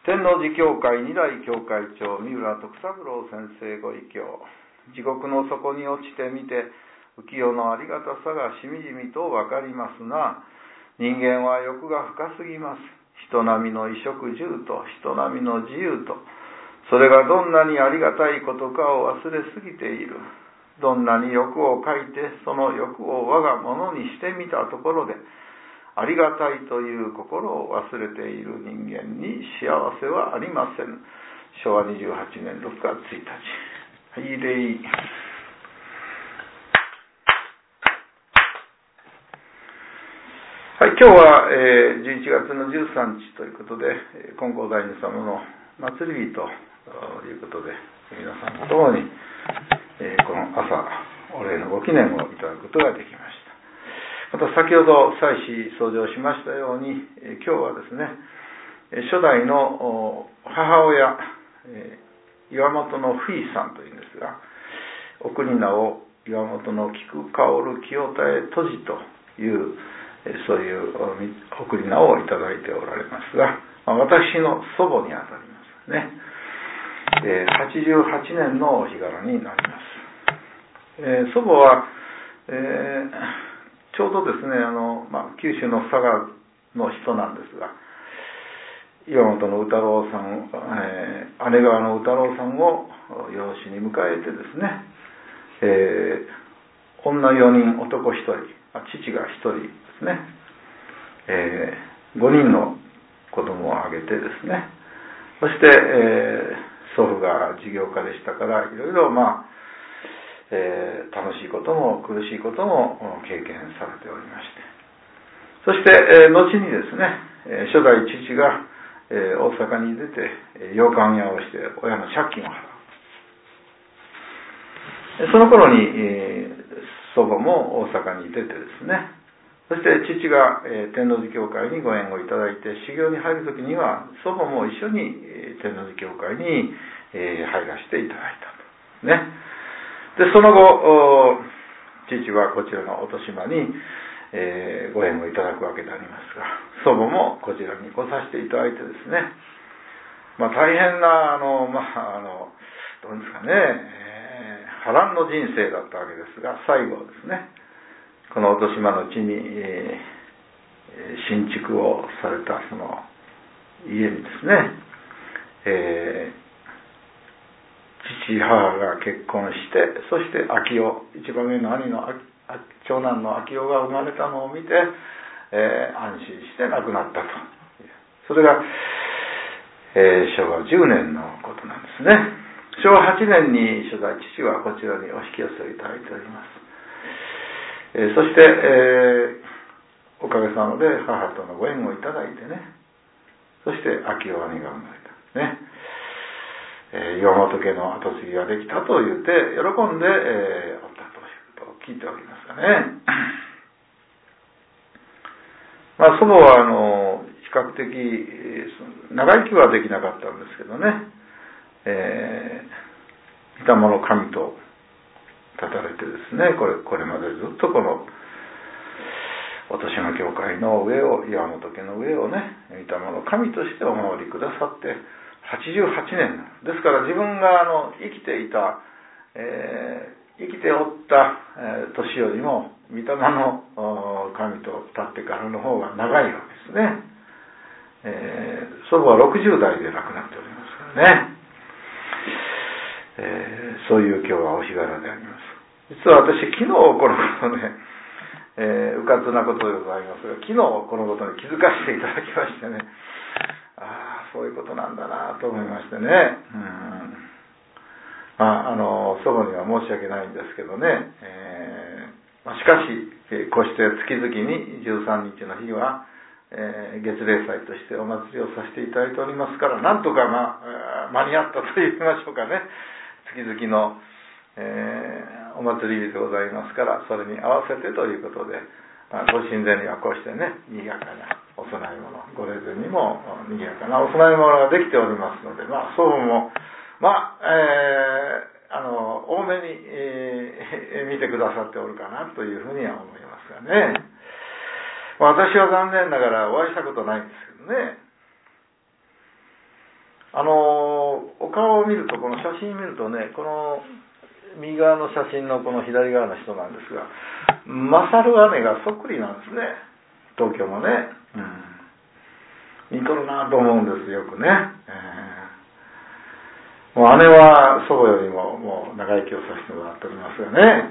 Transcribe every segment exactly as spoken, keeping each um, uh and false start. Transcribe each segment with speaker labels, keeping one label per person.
Speaker 1: 天王寺教会二代教会長三浦徳三郎先生ご異教。地獄の底に落ちてみて浮世のありがたさがしみじみと分かりますが、人間は欲が深すぎます。人並みの衣食住と人並みの自由と、それがどんなにありがたいことかを忘れすぎている。どんなに欲をかいてその欲を我がものにしてみたところで、ありがたいという心を忘れている人間に幸せはありません。しょうわにじゅうはちねんろくがつついたち。はい、礼。はい、今日は、えー、じゅういちがつのじゅうさんにちということで、金光大師様の祭り日ということで、皆さんと共に、えー、この朝、お礼のご記念をいただくことができました。また先ほど祭祀創上しましたように、今日はですね、初代の母親、岩本のふいさんというんですが、お国名を岩本の菊香る清田へ閉じという、そういうお国名をいただいておられますが、私の祖母にあたりますね。はちじゅうはちねんのお日柄になります。祖母は、えーちょうどですね、あの、まあ、九州の佐賀の人なんですが、岩本の宇太郎さん、えー、姉川の宇太郎さんを養子に迎えてですね、えー、女よにん、男ひとり、父がひとりですね、えー、ごにんの子供を挙げてですね、そして、えー、祖父が事業家でしたから、いろいろまあ、えー、楽しいことも苦しいことも経験されておりまして、そして、えー、後にですね、えー、初代父が、えー、大阪に出て洋館屋をして親の借金を払う。その頃に、えー、祖母も大阪に出てですね、そして父が、えー、天王寺教会にご縁をいただいて修行に入るときには祖母も一緒に、えー、天王寺教会に、えー、入らせていただいたとね。でその後、父はこちらの音島に、えー、ご縁をいただくわけでありますが、祖母もこちらに来させていただいてですね、まあ、大変なあの、まあ、あのどうですかね、えー、波乱の人生だったわけですが、最後ですね、この音島の地に、えー、新築をされたその家にですね、えー父母が結婚して、そして秋代、一番上の兄の長男の秋代が生まれたのを見て、えー、安心して亡くなったと。それが、えー、しょうわじゅうねんのことなんですね。しょうわはちねんに初代父はこちらにお引き寄せをいただいております。えー、そして、えー、おかげさまで母とのご縁をいただいてね、そして秋代兄が生まれたね。えー、岩本家の後継ぎができたと言って喜んで、えー、おったということを聞いておりますがね。まあ祖母はあの比較的長生きはできなかったんですけどね、えー、御霊の神と立たれてですね、これこれまでずっとこの音島教会の上を、岩本家の上をね、御霊の神としてお守りくださってはちじゅうはちねんですから、自分があの生きていた、えー、生きておった、えー、年よりも御霊の神と立ってからの方が長いわけですね。えー、祖母はろくじゅうだいで亡くなっておりますからね、えー、そういう今日はお日柄であります。実は私昨日このことね、えー、うかつなことでございますが、昨日このことに気づかせていただきましてね、ああそういうことなんだなと思いましてね、うん、まあ、あの祖母には申し訳ないんですけどね、えーまあ、しかし、えー、こうして月々にじゅうさんにちの日は、えー、月例祭としてお祭りをさせていただいておりますから、なんとか、まあ、間に合ったと言いましょうかね、月々の、えー、お祭り日でございますから、それに合わせてということで、まあ、ご神前にはこうしてね、賑やかなお供え物、ご霊前にも賑やかなお供え物ができておりますので、まあ祖母もまあ、えー、あの多めに、えー、見てくださっておるかなというふうには思いますがね。まあ、私は残念ながらお会いしたことないんですけどね。 あのお顔を見ると、この写真見るとね、この右側の写真のこの左側の人なんですが、勝姉がそっくりなんですね、東京のね、うん、似とるなと思うんですよくね、えー、もう姉は祖母よりももう長生きをさせてもらっておりますがね、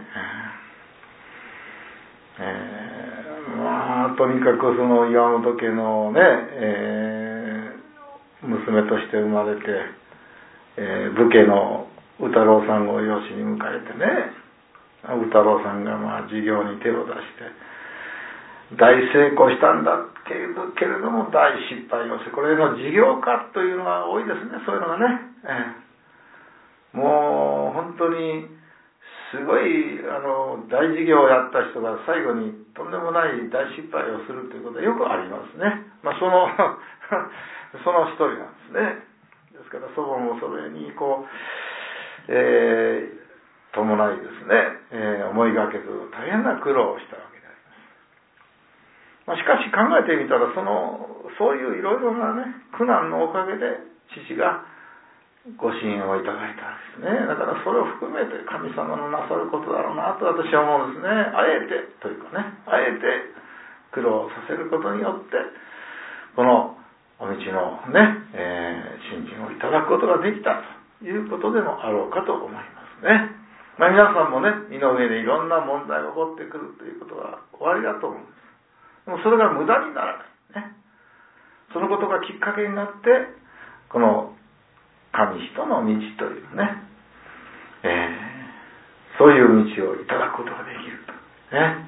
Speaker 1: えー、まあとにかくその岩本家のね、えー、娘として生まれて、えー、武家の宇太郎さんを養子に迎えてね、宇太郎さんがまあ事業に手を出して大成功したんだけれど、けれども大失敗をして、これの事業家というのが多いですね、そういうのがね、えー、もう本当にすごいあの大事業をやった人が最後にとんでもない大失敗をするということはよくありますね。まあそのその一人なんですね。ですから祖母もそれにこう、えー、伴いですね、えー、思いがけず大変な苦労をしたわけであります。まあ、しかし考えてみたら、そのそういういろいろなね苦難のおかげで父がご支援をいただいたんですね。だからそれを含めて神様のなさることだろうなと私は思うんですね。あえてというかね、あえて苦労させることによってこのお道のね、えー、信心をいただくことができたということでもあろうかと思いますね。まあ、皆さんもね、身の上でいろんな問題が起こってくるということは終わりだと思うんです。でもそれが無駄にならないね。そのことがきっかけになってこの神人の道というね、えー、そういう道をいただくことができるとね、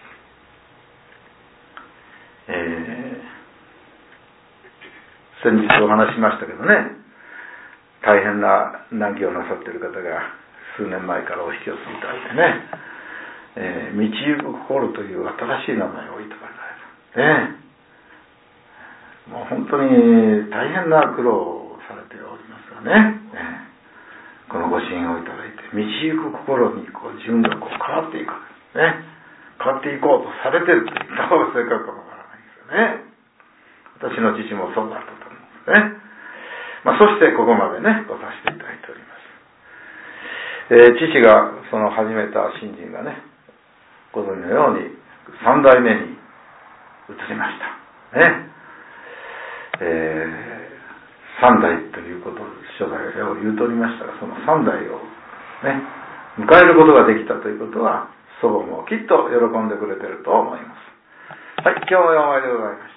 Speaker 1: えー、先日お話ししましたけどね、大変な難儀をなさっている方が数年前からお引き寄せいただいてね、えー、道行く心という新しい名前をいただかれた、ね、もう本当に大変な苦労をされておりますがね、ね、このご支援をいただいて道行く心にこう自分がこう変わっていく、ね、変わっていこうとされていると言った方が正確かもわからないですよね。私の父もそうだったと思うんですね。まあ、そしてここまでねごさせていただいております。えー、父がその始めた信心がね、ご存知のように三代目に移りましたね。えー、三代ということを初代を言うとおりましたが、その三代をね迎えることができたということは祖母もきっと喜んでくれていると思います。はい、今日もお参りでございました。